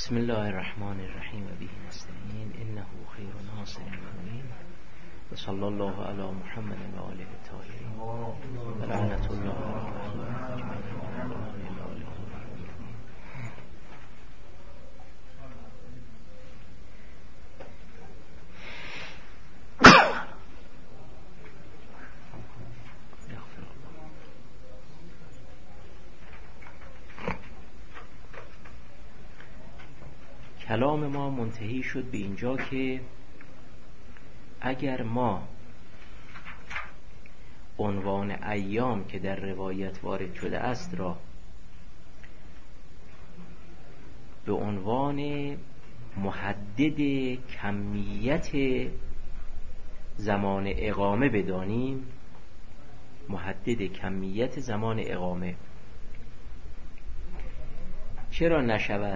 بسم الله الرحمن الرحیم و به نستعین انه خیر ناصر المؤمنین و صلی الله علی محمد و آله الطاهرین و لعنت الله علی کلام ما منتهی شد به اینجا که اگر ما عنوان ایام که در روایت وارد شده است را به عنوان محدد کمیت زمان اقامه بدانیم، محدد کمیت زمان اقامه، چرا نشود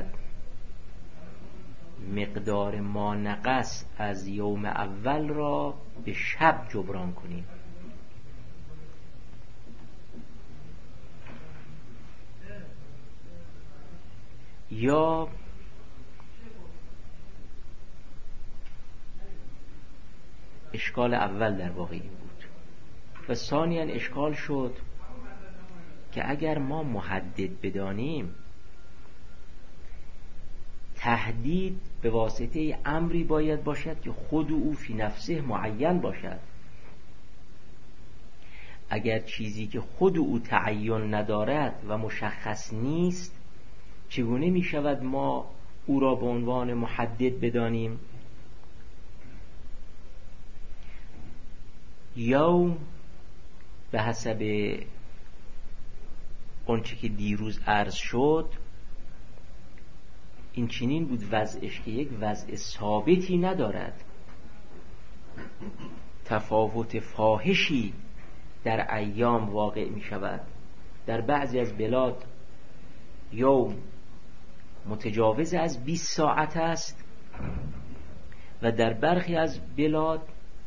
مقدار ما نقص از یوم اول را به شب جبران کنیم؟ یا اشکال اول در واقع این بود. و ثانیاً اشکال شد که اگر ما محدد بدانیم، تهدید به واسطه امری باید باشد که خود او فی نفسه معین باشد. اگر چیزی که خود او تعین ندارد و مشخص نیست، چگونه می شود ما او را به عنوان محدد بدانیم؟ یوم به حسب آنچه که دیروز عرض شد این چنین بود وضعش که یک وضع ثابتی ندارد، تفاوت فاحشی در ایام واقع می شود. در بعضی از بلاد یوم متجاوز از 20 ساعت است و در برخی از بلاد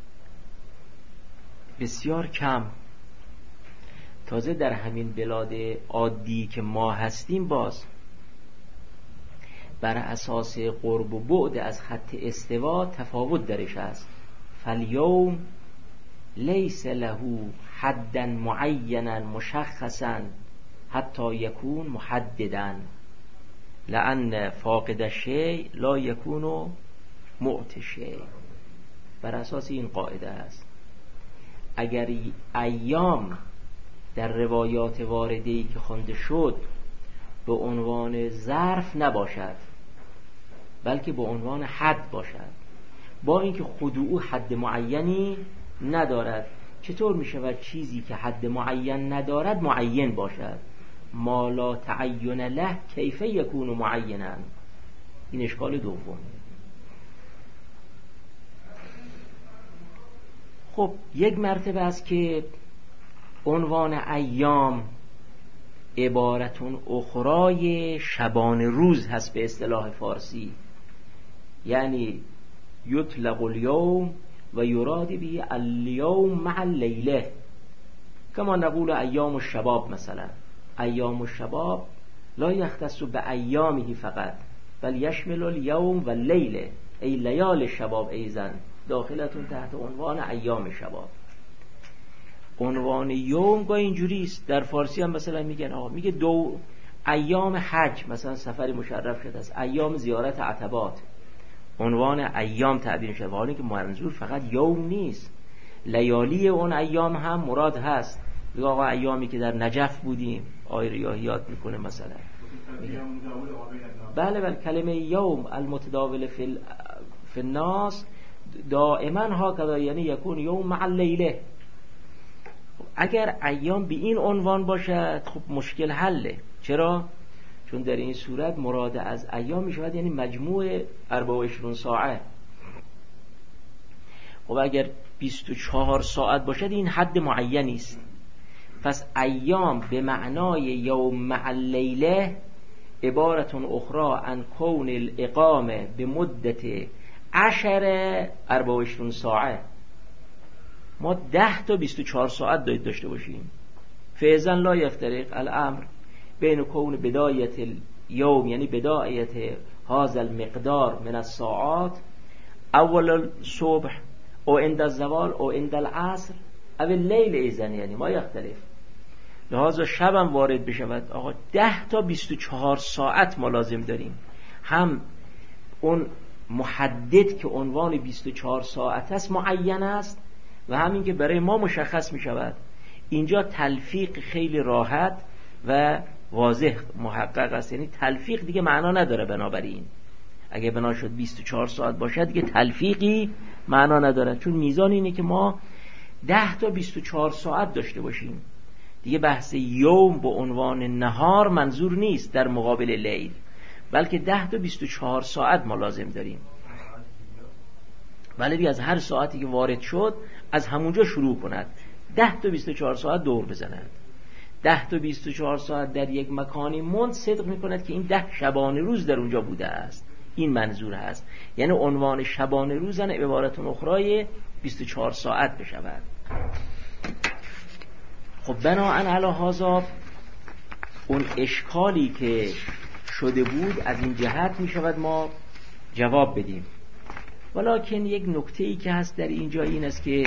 بسیار کم. تازه در همین بلاد عادی که ما هستیم باز بر اساس قرب و بعد از خط استوا تفاوت درش است. فالیوم لیس له حدا معینا مشخصا حتی یکون محددا لأن فاقد الشیء لا یکون معطی الشیء. بر اساس این قاعده است اگر ایام در روایات وارده‌ای که خوانده شد به عنوان ظرف نباشد بلکه به عنوان حد باشد، با اینکه خود او حد معینی ندارد، چطور می شود چیزی که حد معین ندارد معین باشد؟ ما لا تعین له کیف یکون معینا. این اشکال دوم. خب یک مرتبه است که عنوان ایام عبارتون اخرای شبان روز هست به اصطلاح فارسی، یعنی یطلق الیوم و یراد به الیوم مع اللیله، کما نقول ایام الشباب. مثلا ایام الشباب لا یختص به ایامه فقط بل یشمل الیوم و اللیله، ای لیال الشباب ایضا داخلتون تحت عنوان ایام شباب. عنوان یوم گاه اینجوری است، در فارسی هم مثلا میگن آقا میگه دو ایام حج، مثلا سفری مشرف شده است، ایام زیارت عتبات، عنوان ایام تعبیر شده، حالی که منظور فقط یوم نیست، لیالی اون ایام هم مراد هست. میگه آقا ایامی که در نجف بودیم، آیه ریاحیات میکنه مثلا. بله کلمه یوم المتداول فی الناس دائما هکذا، یعنی یکون یوم مع اللیله. اگر ایام به این عنوان باشد خب مشکل حله. چرا؟ چون در این صورت مراد از ایام می شود یعنی مجموع 24 ساعت. خب اگر 24 ساعت باشد این حد معینی است. پس ایام به معنای یوم مع اللیله عبارتون اخرى عن کون الاقامه به مدت 24 ساعت. ما 10 تا 24 ساعت داشته باشیم. فعزن لا یفترق الامر بین کون بدایت یوم یعنی بدایت هذا المقدار من الساعات اول الصبح او عند الزوال او عند العصر او اللیل ایزن، یعنی ما یختلف. لحاظا شبم وارد بشود آقا 10 تا 24 ساعت ما لازم داریم، هم اون محدد که عنوان 24 ساعت است معین است و همین که برای ما مشخص می شود. اینجا تلفیق خیلی راحت و واضح محقق است، یعنی تلفیق دیگه معنا نداره. بنابراین اگه بنا شد 24 ساعت باشه دیگه تلفیقی معنا نداره، چون میزان اینه که ما 10 تا 24 ساعت داشته باشیم. دیگه بحث یوم با عنوان نهار منظور نیست در مقابل لیل، بلکه 10 تا 24 ساعت ما لازم داریم. ولی از هر ساعتی که وارد شد از همونجا شروع کند، 10 تا 24 ساعت دور بزند. 10 تا 24 ساعت در یک مکانی مند صدق میکند که این 10 شبانه روز در اونجا بوده است. این منظور هست، یعنی عنوان شبانه روزن عبارت اخرای 24 ساعت بشود. خب بناهن علی هذا اون اشکالی که شده بود از این جهت می شود ما جواب بدیم. ولکن یک نکته‌ای که هست در اینجا این است که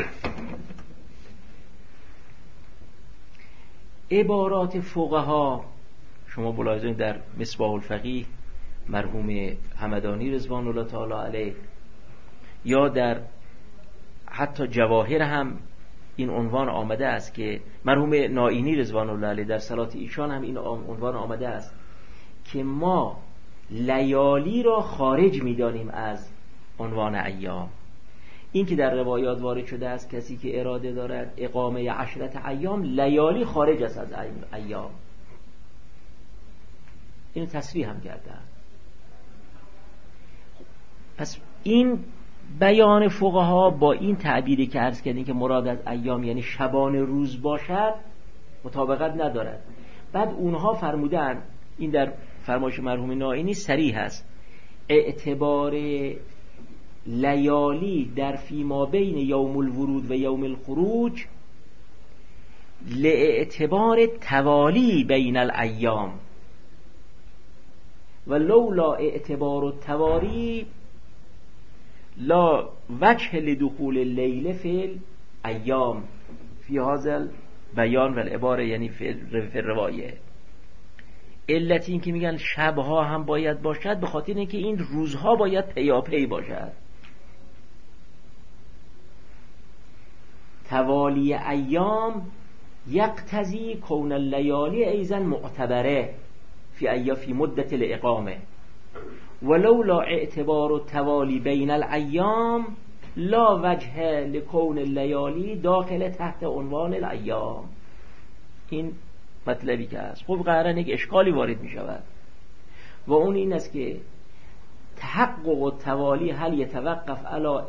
عبارات فقها، شما ملاحظه در مصباح الفقیه مرحوم همدانی رضوان الله تعالی علیه، یا در حتی جواهر هم این عنوان آمده است که مرحوم نائینی رضوان الله علیه در صلات ایشان هم این عنوان آمده است که ما لیالی را خارج می‌دانیم از عنوان ایام. این که در روایات وارد شده است کسی که اراده دارد اقامه 10 ایام، لیالی خارج است از ایام. اینو تصریح هم کردن. پس این بیان فقها با این تعبیری که عرض کردیم که مراد از ایام یعنی شبانه روز باشد مطابقت ندارد. بعد اونها فرمودن، این در فرمایش مرحوم نائینی صریح است، اعتبار لیالی در فیما بین یوم الورود و یوم الخروج لاعتبار توالی بین الایام و لولا اعتبار التوالی لا وجه لدخول اللیل فی الایام فی هذا بیان و العباره، یعنی فی الروایه. علت این که میگن شبها هم باید باشد به خاطر اینکه این روزها باید پیاپی باشد. توالی ایام یقتضی کون اللیالی ایضا معتبره فی مدت الاقامه ولولا اعتبار التوالی بین الایام لا وجه لکون اللیالی داخل تحت عنوان الایام. این مطلبی که هست. خب قراره یک اشکالی وارد می شود و اون این است که تحقق التوالی هل یتوقف علی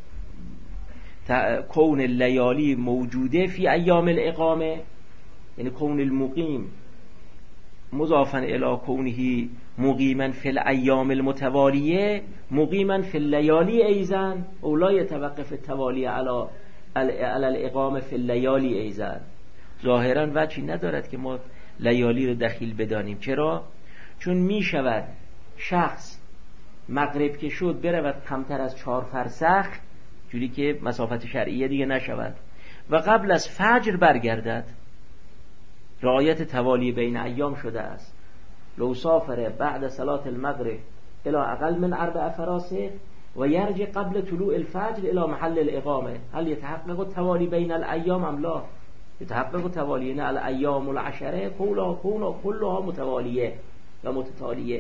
کون اللیالی موجوده فی ایام الاقامه، یعنی کون المقیم مضافا الی کونه مقیما فی الایام المتوالیه مقیما فی اللیالی ایضا، او لا یتوقف التوالی علی الاقامه فی اللیالی ایضا. ظاهرا وجهی ندارد که ما لیالی رو دخیل بدانیم. چرا؟ چون می شود شخص مغرب که شد برود کمتر از 4 فرسخ، جوری که مسافت شرعیه دیگه نشود، و قبل از فجر برگردد. رعایت توالی بین ایام شده است. لو سافر بعد صلاة المغرب الى اقل من 4 فراسخ و یرجع قبل طلوع الفجر الى محل الاقامه هل يتحقق التوالی بین الایام ام لا؟ يتحقق توالی، نه الایام العشره كلها متوالیه و متتالیه.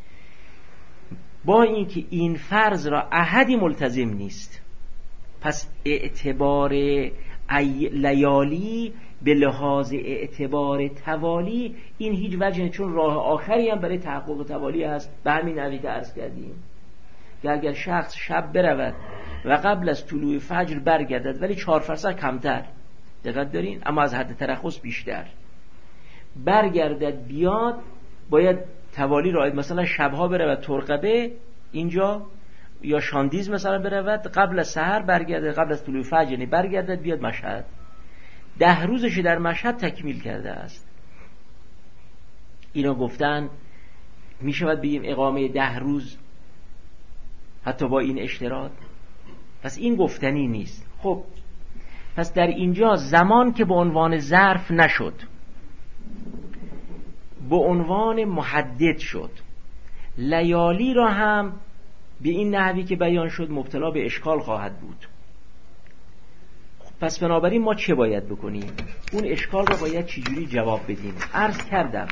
با اینکه این فرض را احدی ملتزم نیست، پس اعتبار لیالی به لحاظ اعتبار توالی این هیچ وجه، چون راه آخری هم برای تحقق توالی هست. به همین نحوی که عرض کردیم که اگر شخص شب برود و قبل از طلوع فجر برگردد ولی 4 فرسخ کمتر، دقت دارین، اما از حد ترخص بیشتر برگردد بیاد، باید توالی رعایت. مثلا شبها برود ترقبه اینجا یا شاندیز مثلا برود قبل از سحر برگردد، قبل از طلوع فجر یعنی برگردد بیاد مشهد، 10 روزش در مشهد تکمیل کرده است. اینا گفتن می شود بگیم اقامه 10 روز حتی با این اشتراط؟ پس این گفتنی نیست. خب پس در اینجا زمان که به عنوان ظرف نشد، به عنوان محدد شد، لیالی را هم به این نحوی که بیان شد مبتلا به اشکال خواهد بود. پس بنابراین ما چه باید بکنیم؟ اون اشکال را باید چجوری جواب بدیم؟ عرض کردم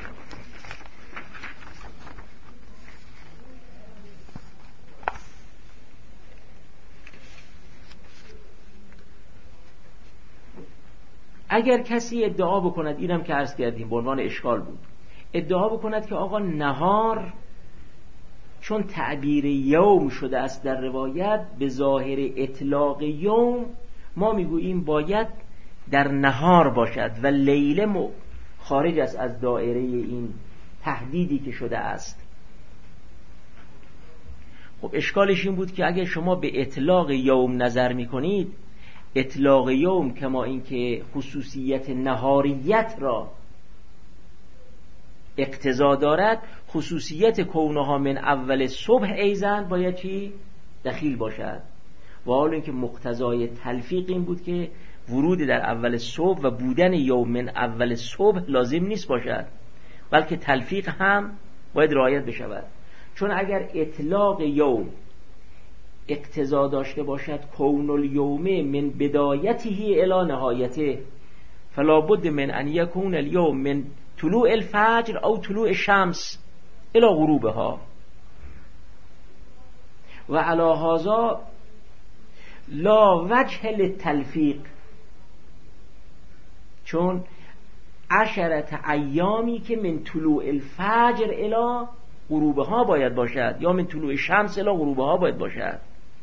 اگر کسی ادعا بکند، اینم که عرض کردیم به عنوان اشکال بود، ادعا بکند که آقا نهار چون تعبیر یوم شده است در روایت به ظاهر اطلاق یوم، ما میگوییم باید در نهار باشد و لیله خارج است از دائره این تحدیدی که شده است. خب اشکالش این بود که اگر شما به اطلاق یوم نظر میکنید، اطلاق یوم کما اینکه خصوصیت نهاریت را اقتضا دارد، خصوصیت کونها من اول صبح ایزن باید چی؟ دخیل باشد. و حال اینکه مقتضای تلفیق این بود که ورود در اول صبح و بودن یوم من اول صبح لازم نیست باشد، بلکه تلفیق هم باید رعایت بشود. چون اگر اطلاق یوم اقتضا داشته باشد کون الیوم من بدایته الی نهایته، فلا بد من ان یکون الیوم من طلوع الفجر او طلوع الشمس الی غروبها. و علی هذا لا وجه للتلفیق، چون 10 ایامی که من طلوع الفجر الی غروبها باید باشد یا من طلوع الشمس الی غروبها باید باشد.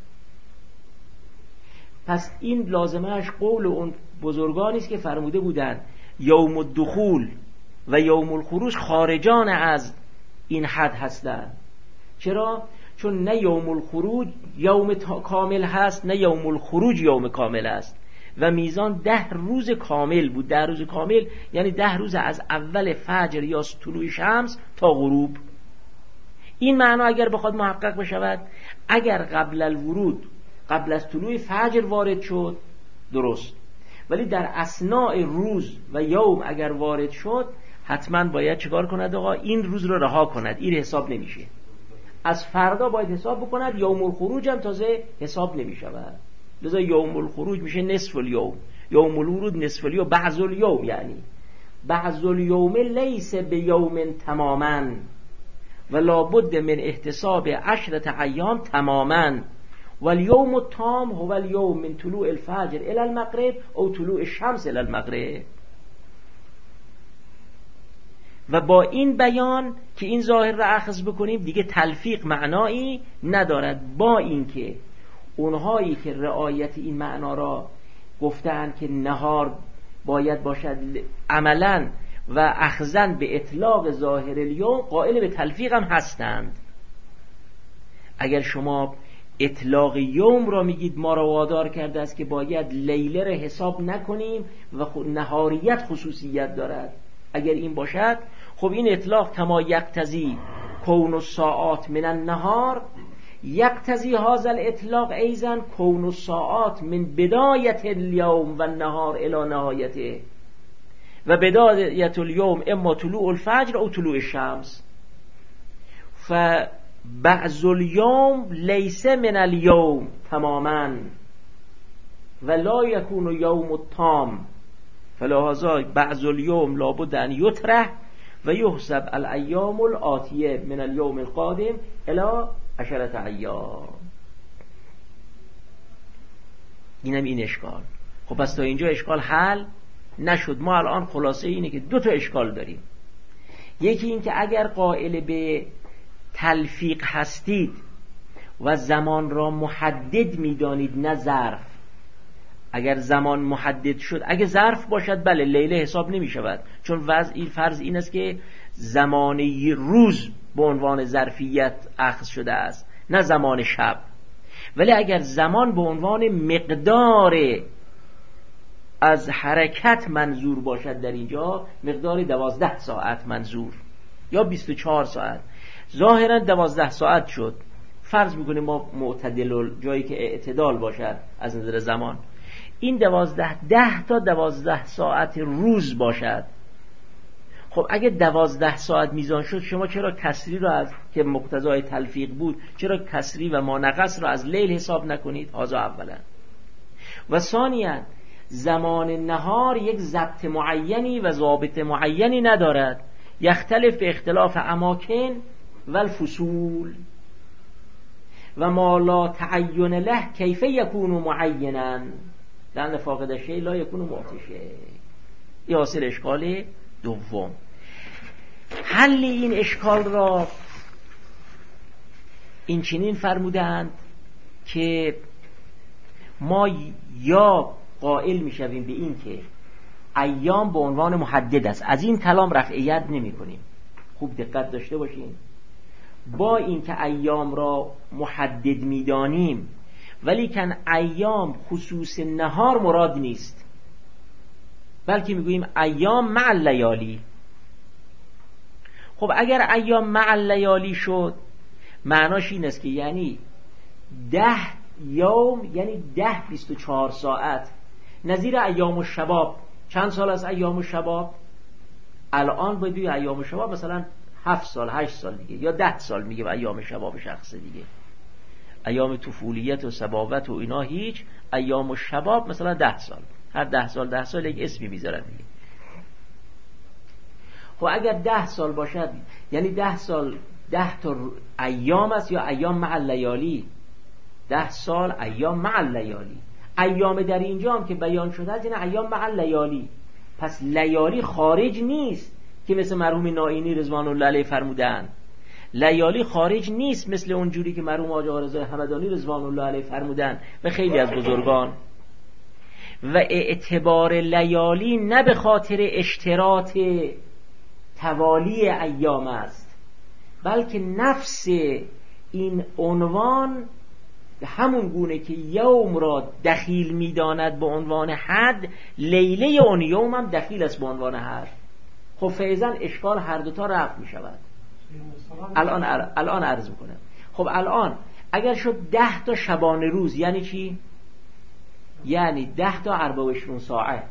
پس این لازمهش قول اون بزرگانی است که فرموده بودند یوم الدخول و یوم الخروج خارجان از این حد هستند. چرا؟ چون نه یوم الخروج یوم کامل هست، نه یوم الخروج یوم کامل است و میزان 10 روز کامل بود. 10 روز کامل یعنی 10 روز از اول فجر یا طلوع شمس تا غروب. این معنا اگر بخواد محقق بشود، اگر قبل الورود، قبل از طلوع فجر وارد شد درست، ولی در اثناء روز و یوم اگر وارد شد حتما باید چیکار کند؟ آقا این روز رو رها کند، این حساب نمیشه. از فردا باید حساب بکند. یوم الخروج هم تازه حساب نمیشود، لذا یوم الخروج میشه نصف الیوم، یوم الورود نصف الیوم، بعض الیوم، یعنی بعض الیوم لیس به یوم تماما و لابد من احتساب 10 ایام تماما و الیوم التام هو الیوم من طلوع الفجر الی المغرب او طلوع الشمس الی المغرب. و با این بیان که این ظاهر را اخذ بکنیم دیگه تلفیق معنایی ندارد، با اینکه اونهایی که رعایت این معنا را گفتن که نهار باید باشد عملا و اخذن به اطلاق ظاهر الیوم قائل به تلفیق هم هستند. اگر شما اطلاق یوم را میگید ما را وادار کرده است که باید لیله را حساب نکنیم و نهاریت خصوصیت دارد، اگر این باشد خب این اطلاق کما یقتضی کون الساعات من النهار یقتضی هذا الاطلاق ایضا کون الساعات من بدایت الیوم و النهار الی نهایته و بدایت الیوم اما طلوع الفجر او طلوع الشمس. فبعض الیوم لیس من الیوم تماما و لا یکون یوم التام، فلهذا بعض الیوم لابد ان یطرح و یحسب الایام الآتیه من الیوم القادم الی 10 ایام. اینم این اشکال. خب پس تا اینجا اشکال حل نشد. ما الان خلاصه اینه که 2 اشکال داریم. یکی این که اگر قائل به تلفیق هستید و زمان را محدد میدانید نه ظرف، اگر زمان محدد شد، اگه ظرف باشد بله لیله حساب نمی شود، چون فرض این است که زمان روز به عنوان ظرفیت اخذ شده است نه زمان شب. ولی اگر زمان به عنوان مقدار از حرکت منظور باشد، در اینجا مقدار 12 ساعت منظور یا 24 ساعت، ظاهرا 12 ساعت شد، فرض میکنیم ما معتدل، جایی که اعتدال باشد از نظر زمان، این 10 تا 12 ساعت روز باشد. خب اگه 12 ساعت میزان شد، شما چرا کسری رو از که مقتضای تلفیق بود، چرا کسری و مانقص رو از لیل حساب نکنید؟ هذا اولا. و ثانیا زمان نهار یک ضبط معینی و ضابط معینی ندارد، یختلف اختلاف اماکن و الفصول و ما لا تعین له کیف یکون معینا لأن فاقد الشیء لا یکون معطی شیء. این حاصل اشکال دوم. حل این اشکال را این چنین فرمودند که ما یا قائل میشویم به این که ایام به عنوان محدد است، از این کلام رفع ید نمی کنیم. خوب دقت داشته باشین، با این که ایام را محدد میدانیم ولی کن ایام خصوص نهار مراد نیست، بلکه میگوییم ایام مع اللیالی. خب اگر ایام مع اللیالی شد، معناش این است که یعنی 10 یوم یعنی 24 ساعت، نظیر ایام الشباب. چند سال از ایام الشباب؟ الان باید بگیم ایام الشباب مثلا 7 سال 8 سال دیگه، یا 10 سال میگه ایام شباب شخص دیگه. ایام طفولیت و صباوت و اینا هیچ، ایام الشباب مثلا 10 سال، هر 10 سال یک اسمی میذارن دیگه. خب اگر 10 سال باشد یعنی 10 سال 10 تا ایام است، یا ایام مع اللیالی، 10 سال ایام مع اللیالی. ایام در اینجا هم که بیان شده است یعنی ایام مع اللیالی. پس لیالی خارج نیست که مثل مرحوم نائینی رضوان الله علیه فرمودند، لیالی خارج نیست مثل اون جوری که مرحوم آقا رضا همدانی رضوان الله علیه فرمودند و خیلی از بزرگان. و اعتبار لیالی نه به خاطر اشتراط توالی ایام است، بلکه نفس این عنوان همون گونه که یوم را دخیل میداند به عنوان حد، لیله اون یوم هم دخیل است به عنوان حد. خب فیضا اشکال هر دوتا رفع می شود. الان عرض میکنم. خب الان اگر شد 10 تا شبان روز یعنی چی؟ یعنی 10 تا 24 ساعه.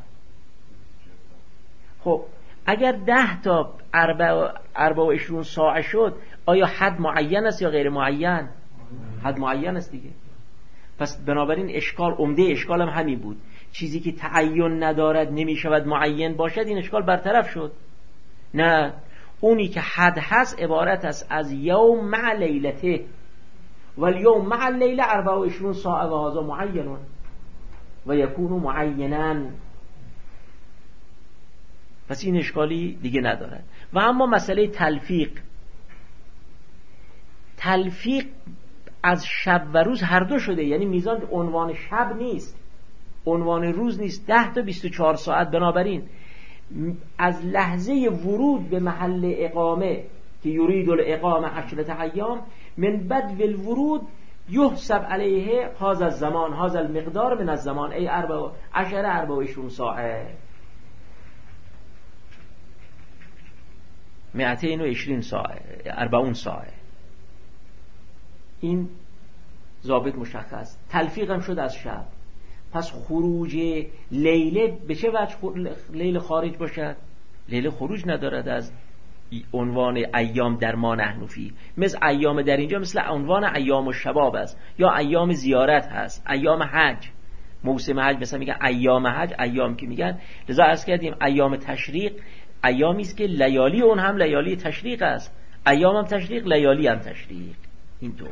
خب اگر 10 تا 24 ساعه شد، آیا حد معین است یا غیر معین؟ حد معین است دیگه. پس بنابراین اشکال، عمده اشکال هم همین بود، چیزی که تعین ندارد نمی شود معین باشد، این اشکال برطرف شد. نه، اونی که حد هست عبارت است از یوم مع لیلته، والیوم مع اللیله 24 ساعه و هذا معین و یکون معینا. پس این اشکالی دیگه ندارد. و اما مسئله تلفیق از شب و روز هر دو شده، یعنی میزان عنوان شب نیست، عنوان روز نیست، 10 تا 24 ساعت. بنابراین از لحظه ورود به محل اقامه که یرید الاقامه 10 ایام، من بدو الورود یحسب علیه هذا الزمان، هذا المقدار من الزمان ای 24 ساعه، 220 ساعه، 40 ساعه. این ضابط مشخص. تلفیق هم شد از شب. پس خروج لیله به چه وجه لیله خارج باشد؟ لیله خروج ندارد از عنوان ایام در ما نحن فی. مثل ایام در اینجا مثل عنوان ایام الشباب است، یا ایام زیارت هست، ایام حج، موسم حج. مثلا میگن ایام حج، ایام که میگن، لذا عرض کردیم ایام تشریق ایامی است که لیالی اون هم لیالی تشریق است، ایام هم تشریق، لیالی هم تشریق. اینطور.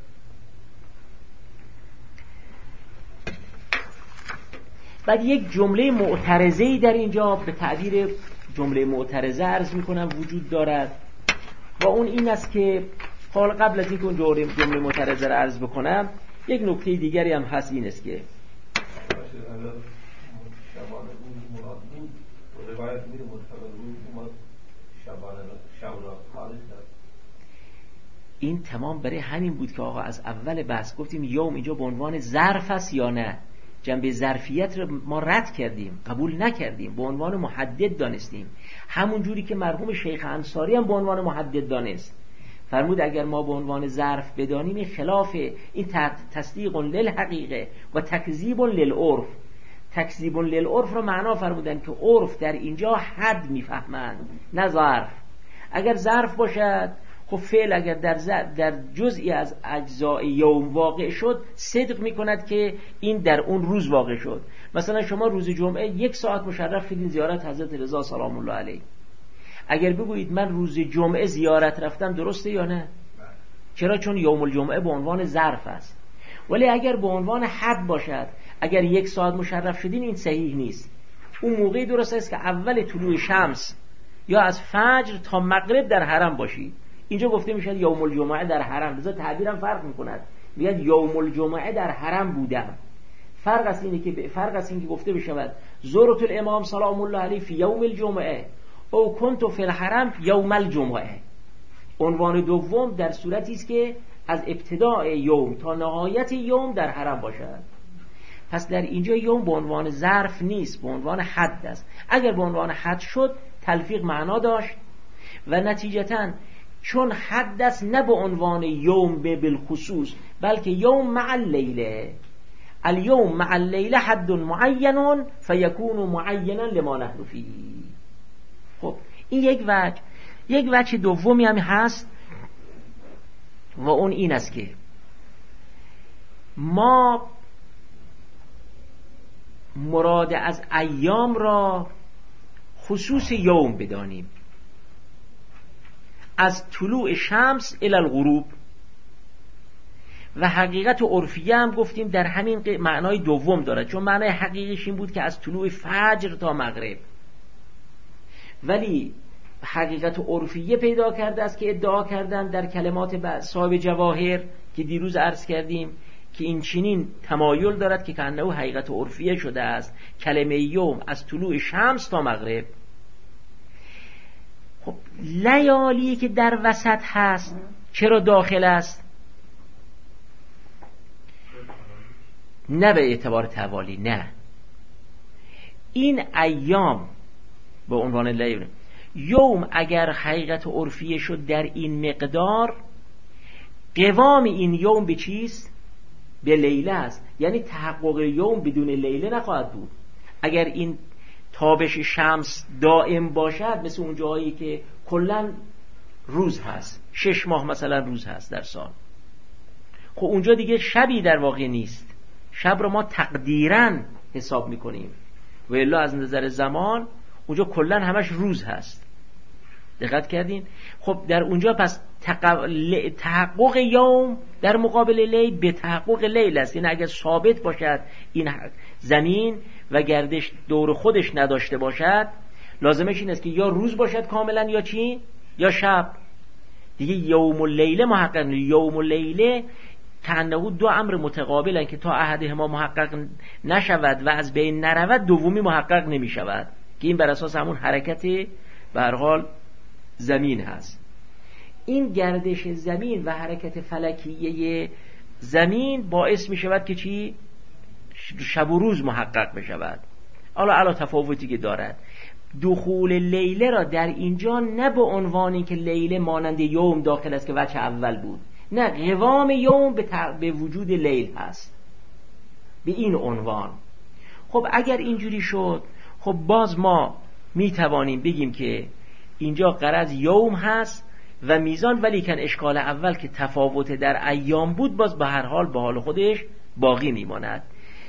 بعد یک جمله معترضه‌ای در اینجا به تعبیر جمله معترضه عرض میکنم وجود دارد، و اون این است که حال قبل از اینکه جمله معترضه را عرض بکنم، یک نکته دیگری هم هست، این است که این تمام برای همین بود که آقا از اول بحث گفتیم یوم اینجا به عنوان ظرف است یا نه. جنبه ظرفیت رو ما رد کردیم، قبول نکردیم، به عنوان محدد دانستیم، همون جوری که مرحوم شیخ انصاری هم به عنوان محدد دانست. فرمود اگر ما به عنوان ظرف بدانیم این خلاف این تصدیق للحقیقه و تکذیب للعرف. تکذیب للعرف رو معنا فرمودن که عرف در اینجا حد میفهمند نه ظرف. اگر ظرف باشد خب فعل اگر در جزئی از اجزای یوم واقع شد صدق میکند که این در اون روز واقع شد. مثلا شما روز جمعه 1 ساعت مشرف شدین زیارت حضرت رضا سلام الله علیه، اگر بگویید من روز جمعه زیارت رفتم درسته یا نه؟ چرا؟ چون یوم الجمعه به عنوان ظرف است. ولی اگر به عنوان حد باشد، اگر 1 ساعت مشرف شدین این صحیح نیست. اون موقعی درست است که اول طلوع شمس یا از فجر تا مغرب در حرم باشید. اینجا گفته میشد یوم الجمعه در حرم، لذا تعبیرم فرق میکند، میگه یوم الجمعه در حرم بودم. فرق است اینه که گفته بشود زورت الامام سلام الله علیه فی یوم الجمعه او کنت فی الحرم یوم الجمعه. عنوان دوم در صورتی است که از ابتداء یوم تا نهایت یوم در حرم باشد. پس در اینجا یوم به عنوان ظرف نیست، به عنوان حد است. اگر به عنوان حد شد تلفیق معنا داشت و نتیجتاً چون حد است نه به عنوان یوم به بالخصوص بلکه یوم مع اللیله. الیوم مع اللیله حد معین فیکون معینا لما نحن فیه. خب این یک وجه دومی هم هست و اون این است که ما مراد از ایام را خصوص یوم بدانیم، از طلوع شمس الی الغروب. و حقیقت عرفیه هم گفتیم در همین معنای دوم دارد، چون معنای حقیقیش این بود که از طلوع فجر تا مغرب. ولی حقیقت عرفیه پیدا کرده است که ادعا کردن در کلمات صاحب جواهر که دیروز عرض کردیم که این چنین تمایل دارد که کانه حقیقت عرفیه شده است کلمه یوم از طلوع شمس تا مغرب. خب لیالی که در وسط هست چرا داخل است؟ نه به اعتبار توالی، نه، این ایام به عنوان لیل. یوم اگر حقیقت عرفیه شد در این مقدار، قوام این یوم به چیست؟ به لیله است. یعنی تحقق یوم بدون لیله نخواهد بود. اگر این تابش شمس دائم باشد، مثل اون جایی که کلن روز هست، 6 ماه مثلا روز هست در سال، خب اونجا دیگه شبی در واقع نیست. شب رو ما تقدیراً حساب میکنیم و الا از نظر زمان اونجا کلن همش روز هست. دقت کردین؟ خب در اونجا پس تحقق یوم در مقابل لیل به تحقق لیل است. یعنی اگر ثابت باشد این زمین و گردش دور خودش نداشته باشد، لازمش این است که یا روز باشد کاملا یا چی؟ یا شب. دیگه یوم اللیل محقق نیست. یوم اللیل کانه دو امر متقابلن که تا احدهما محقق نشود و از بین نرود دومی محقق نمی شود، که این بر اساس همون حرکت به هر حال زمین هست. این گردش زمین و حرکت فلکیه زمین باعث می شود که چی؟ شب و روز محقق بشود. حالا علا تفاوتی که دارد، دخول لیله را در اینجا نه به عنوانی که لیله مانند یوم داخل است که وجه اول بود، نه، قوام یوم به وجود لیل هست به این عنوان. خب اگر اینجوری شد، خب باز ما می توانیم بگیم که اینجا غرض یوم هست و میزان، ولی کن اشکال اول که تفاوت در ایام بود باز به هر حال به حال خودش باقی میماند.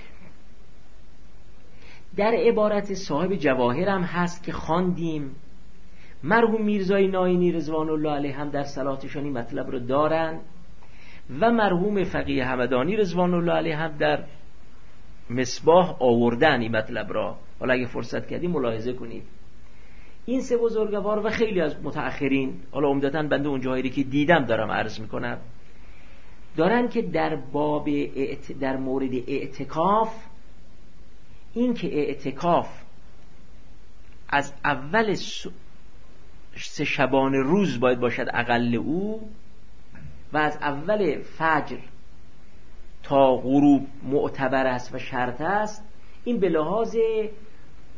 در عبارت صاحب جواهر هم هست که خواندیم، مرحوم میرزای ناینی رضوان الله علیه هم در صلاتشان این مطلب رو دارن و مرحوم فقیه همدانی رضوان الله علیه هم در مصباح آوردن این مطلب را. حالا اگه فرصت کردیم ملاحظه کنید. این سه بزرگوار و خیلی از متأخرین، حالا عمدتاً بنده اون جایی که دیدم دارم عرض میکنم، دارن که در باب در مورد اعتکاف، این که اعتکاف از اول 3 شبانه روز باید باشد اقل او و از اول فجر تا غروب معتبر است و شرط است، این به لحاظ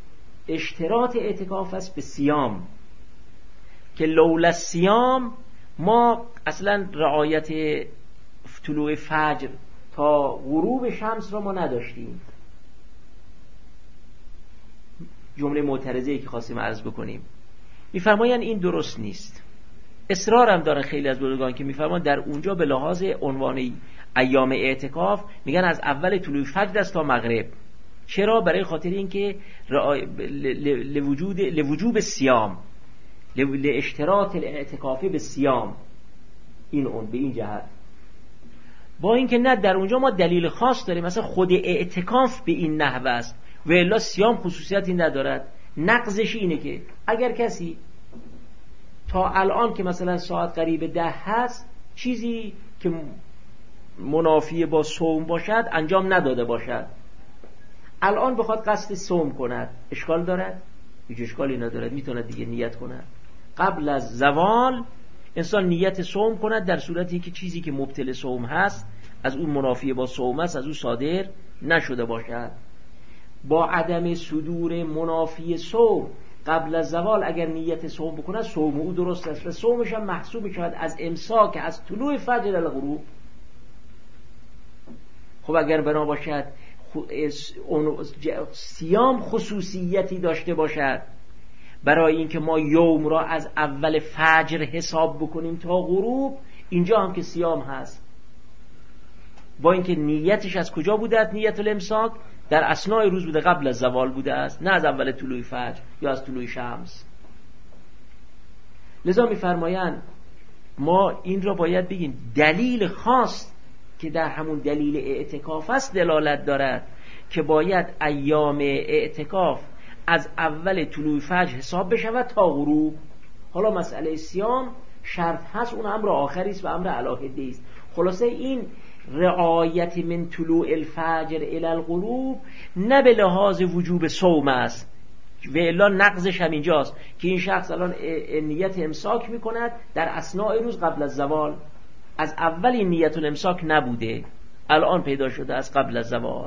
اشتراط اعتکاف است به صیام، که لولا الصیام ما اصلا رعایت طلوع فجر تا غروب شمس رو ما نداشتیم. جمله معترضه‌ای که خواستیم عرض بکنیم، میفرمایند این درست نیست. اصرارم دارن خیلی از بزرگان که میفرمایند در اونجا به لحاظ عنوان ایام اعتکاف میگن از اول طلوع فجر است تا مغرب. چرا؟ برای خاطر اینکه لوجوب صیام، لاشتراط الاعتکاف به صیام، این اون به این جهت. با اینکه نه، در اونجا ما دلیل خاص داریم، مثلا خود اعتکاف به این نحو است و الا صیام خصوصیتی ندارد. نقضش اینه که اگر کسی تا الان که مثلا ساعت قریب 10 هست چیزی که منافی با صوم باشد انجام نداده باشد، الان بخواد قصد صوم کند، اشکال دارد؟ هیچ اشکالی ندارد، میتونه دیگه نیت کند. قبل از زوال انسان نیت صوم کند، در صورتی که چیزی که مبطل صوم هست از اون منافی با صوم است از اون صادر نشده باشد. با عدم صدور منافی صوم قبل از زوال اگر نیت صوم بکند، صوم او درست است و صومش هم محسوب شود از امساک از طلوع فجر الغروب. خب اگر بنا باشد صیام خصوصیتی داشته باشد برای اینکه ما یوم را از اول فجر حساب بکنیم تا غروب، اینجا هم که صیام هست، با اینکه نیتش از کجا بوده است؟ نیت الامساک در اثناء روز بوده، قبل از زوال بوده است، نه از اول طلوع فجر یا از طلوع شمس. لذا می‌فرمایند ما این را باید بگیم دلیل خاص که در همون دلیل اعتکاف است دلالت دارد که باید ایام اعتکاف از اول طلوع فجر حساب بشود تا غروب. حالا مسئله صیام شرط هست، اون امر آخری است و امر علاهده است. خلاصه این رعایت من طلوع الفجر الی الغروب نه به لحاظ وجوب صوم است و الا نقضش هم اینجاست که این شخص الان نیت امساک میکند در اثناء روز قبل از زوال، از اول این نیت الامساک نبوده، الان پیدا شده از قبل از زوال.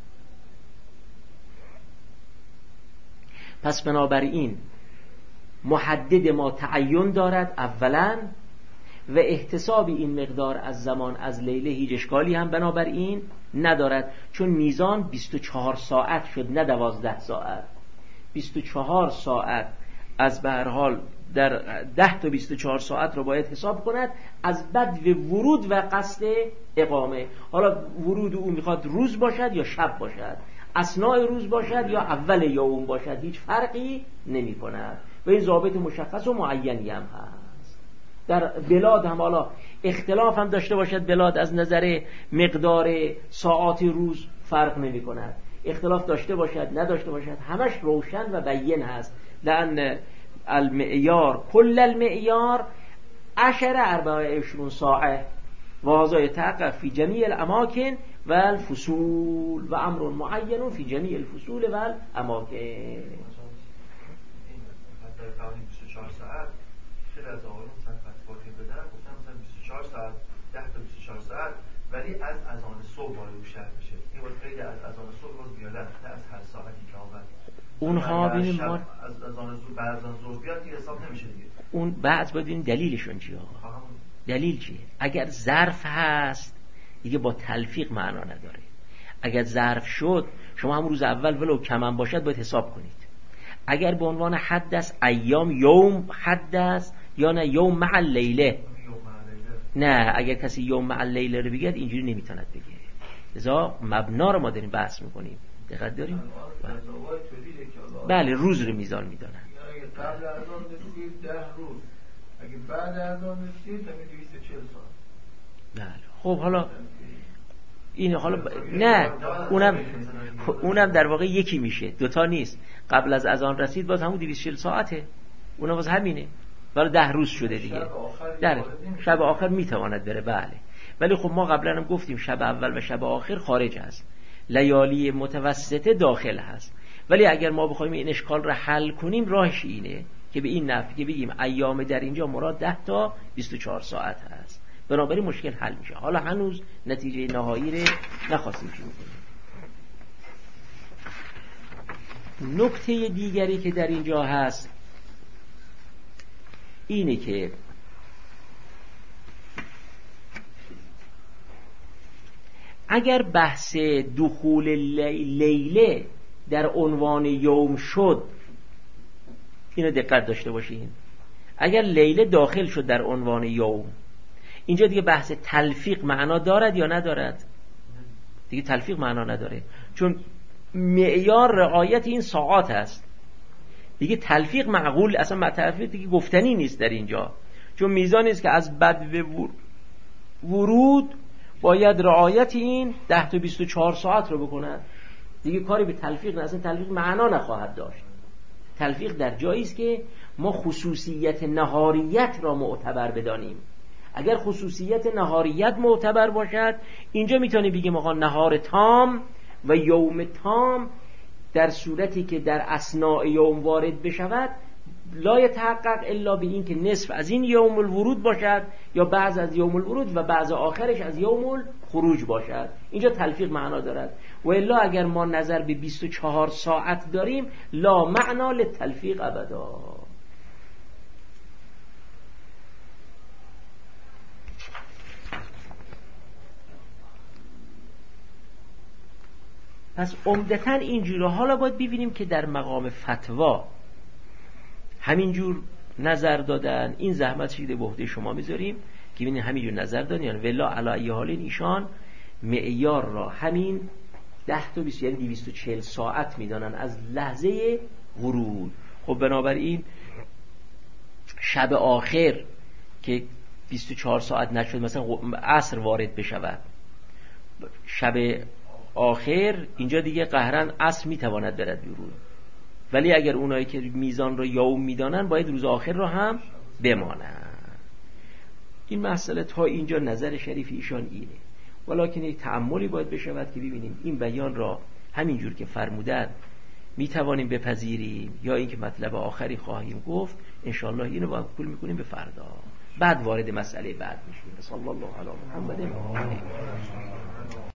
پس بنابراین محدد ما تعین دارد اولا، و احتساب این مقدار از زمان از لیله هیچ اشکالی هم بنابراین ندارد، چون میزان 24 ساعت شد نه 12 ساعت. 24 ساعت از به هر حال در 10 تا 24 ساعت رو باید حساب کند از بدو ورود و قصد اقامه. حالا ورود او میخواد روز باشد یا شب باشد، اثناء روز باشد یا اول یوم باشد، هیچ فرقی نمی کند و این ضابط مشخص و معینی هم هست. در بلاد هم حالا اختلاف هم داشته باشد، بلاد از نظر مقدار ساعات روز فرق نمی کند، اختلاف داشته باشد نداشته باشد، همش روشن و بیان هست. لأن المعیار کل المعیار 24 ساعه و هذا يتحقق في جميع الاماكن و الفصول و امر معین في جميع الفصول و الاماکن. در قانون 24 ساعت خیلی از آقایون مثلا فتوا که بدن گفتن مثلا 24 ساعت 10 تا 24 ساعت ولی از اذان صبح وارد شهر بشه. این وقت خیلی از اذان صبح روز بیادن، نه از هر ساعتی که آمد. اونها ببینیم ما از اذان صبح بعد از ظهر بیاد دیگه حساب نمیشه دیگه. اون بعد ببینیم دلیلشون چیه آقا. دلیل چیه؟ اگر ظرف هست دیگه با تلفیق معنا نداره. اگر ظرف شد شما هم روز اول ولو کمم باشد باید حساب کنید. اگر به عنوان حد است ایام یوم حد است یا نه یوم مع اللیله. نه، اگر کسی یوم مع اللیله رو بگید اینجوری نمیتوند بگه. لذا مبنا رو ما داریم بحث میکنیم، دقت داریم. بله روز رو میزان میدانن. قبل از آن رسید 10 روز، اگه بعد از آن رسید تا 240 ساعت. بله خب حالا این حالا نه اونم در واقع یکی میشه، دوتا نیست. قبل از اذان رسید باز همون 240 ساعته، اونم باز همینه، ولی 10 روز شده دیگه. در شب آخر میتواند بره. بله ولی خب ما قبلا هم گفتیم شب اول و شب آخر خارج هست، لیالی متوسطه داخل هست. ولی اگر ما بخوایم این اشکال را حل کنیم راهش اینه که به این نحو که بگیم ایام در اینجا مراد 10 تا 24 ساعت هست، بنابراین مشکل حل میشه. حالا هنوز نتیجه نهایی رو نخواستیم شروع کنیم. نکته دیگری که در اینجا هست اینه که اگر بحث دخول لیله در عنوان یوم شد، اینو دقت داشته باشین، اگر لیله داخل شد در عنوان یوم، اینجا دیگه بحث تلفیق معنا دارد یا ندارد؟ دیگه تلفیق معنا نداره، چون معیار رعایت این ساعات هست. دیگه تلفیق معقول، اصلا تلفیق دیگه گفتنی نیست در اینجا، چون میزانی است که از بدو ورود باید رعایت این 10 تا 24 ساعت رو بکنن. دیگه کاری به تلفیق نه، اصلا تلفیق معنا نخواهد داشت. تلفیق در جایی است که ما خصوصیت نهاریت را معتبر بدانیم. اگر خصوصیت نهاریت معتبر باشد، اینجا میتونی بگیم آقا نهار تام و یوم تام در صورتی که در اثناء یوم وارد بشود لا یتحقق الا به این که نصف از این یوم الورود باشد یا بعض از یوم الورود و بعض آخرش از یوم الخروج باشد. اینجا تلفیق معنا دارد. و الا اگر ما نظر به 24 ساعت داریم لا معنا للتلفیق ابدا. پس عمدتاً اینجوره. حالا باید ببینیم که در مقام فتوا همینجور نظر دادن، این زحمت شده به عهده شما میذاریم که ببینید همینجور نظر دادن، یعنی ولا علی حالین ایشان معیار را همین 10 تا 20 یعنی 240 ساعت میدانن از لحظه ورود. خب بنابراین شب آخر که 24 ساعت نشد، مثلا عصر وارد بشود، شب آخر اینجا دیگه قهرن عصر میتواند برد ورود، ولی اگر اونایی که میزان رو یوم میدانن باید روز آخر رو هم بمانن. این مسئله تا اینجا نظر شریف ایشان اینه، ولکن یک تأملی باید بشود که ببینیم این بیان را همینجور که فرمودن میتوانیم بپذیریم یا اینکه مطلب آخری خواهیم گفت. انشاءالله اینو با کل میکنیم به فردا، بعد وارد مسئله بعد میشیم. صلی الله علی محمد.